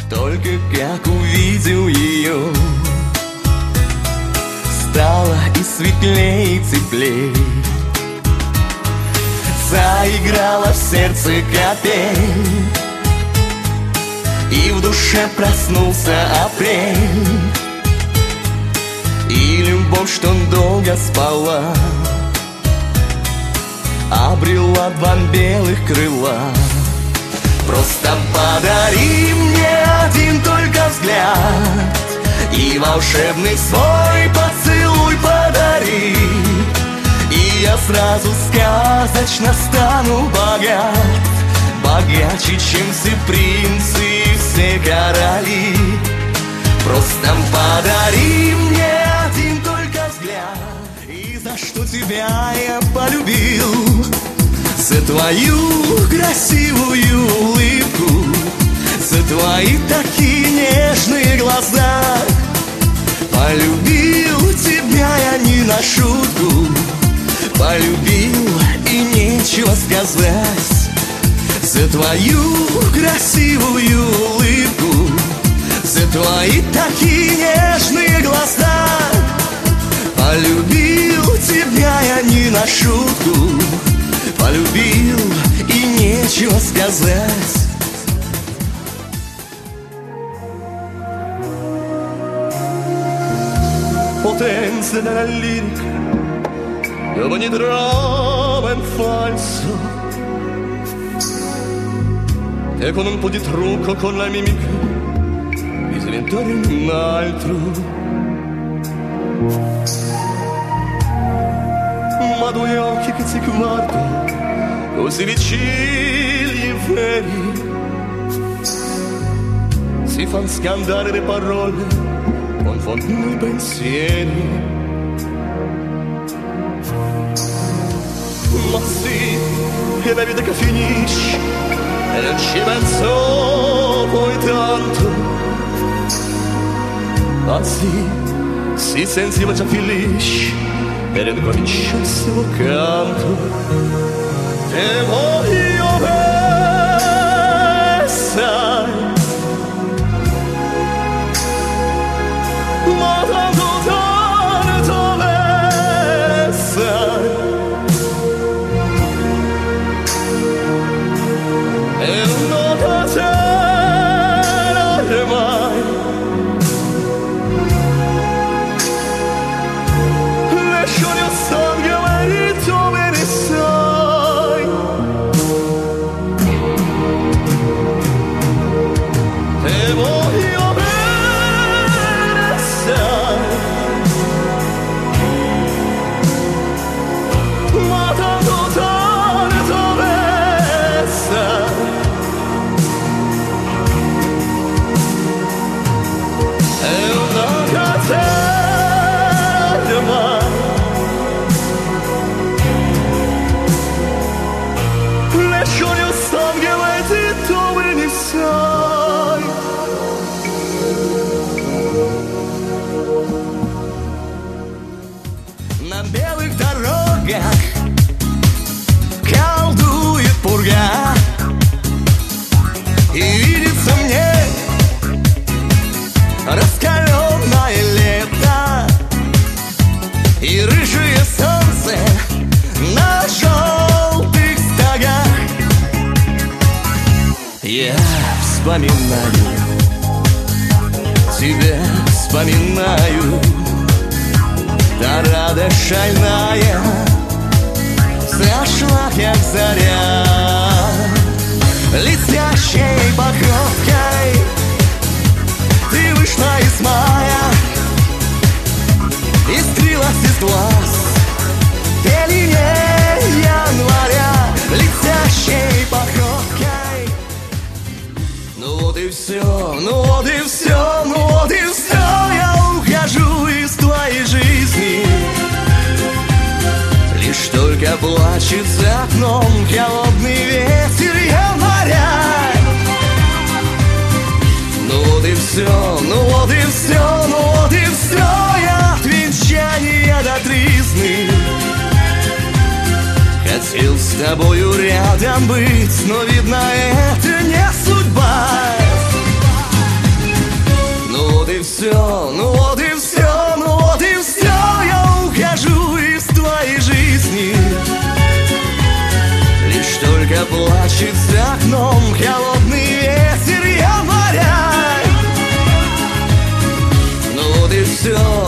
Только как увидел ее, стало и светлей, и теплей. Заиграла в сердце капель, и в душе проснулся апрель. И любовь, что долго спала, обрела два белых крыла. Просто подари мне один только взгляд, и волшебный свой поцелуй подари, и я сразу сказочно стану богат, богаче, чем все принцы и все короли. Просто подари мне один только взгляд, и за что тебя я полюбил, за твою красивую улыбку, за твои такие нежные глаза. Полюбил тебя я не на шутку, полюбил и нечего сказать. За твою красивую улыбку, за твои такие нежные глаза. Полюбил тебя я не на шутку, полюбил и нечего сказать. Potenza della lirica, dove ogni trova in falso, e con un po' di trucco, con la mimica, di diventare un altro. Ma due occhi che si guardano così vicini e veri, si fanno scandare le parole, confondono i pensieri. Ma sì, è la vita che finisce e non ci penso poi tanto. Ma sì, si sentiva già felice e ricomincia il suo canto. Te voglio pensare, ma tanto tanto pensare, e non poter mai lasciare il sangue e dove ne sai. Te voglio pensare, ma tanto tanto pensare, e una catena mai lasciare il sangue e dove ne sai. На белых дорогах колдует пурга, и видится мне раскаленное лето и рыжее солнце на желтых стогах. Я вспоминаю тебя, вспоминаю. Та радость шальная зашла, как заря, летящей походкой ты вышла из мая, искрилась из глаз пелене января, летящей походкой. Ну вот и все, ну вот и все, ну вот и все, я ухожу из твоей жизни. Лишь только плачет за окном холодный ветер января. Ну вот и все, ну вот и все, ну вот и все, я от венчания до тризны. Хотел с тобою рядом быть, но видно это не судьба. все,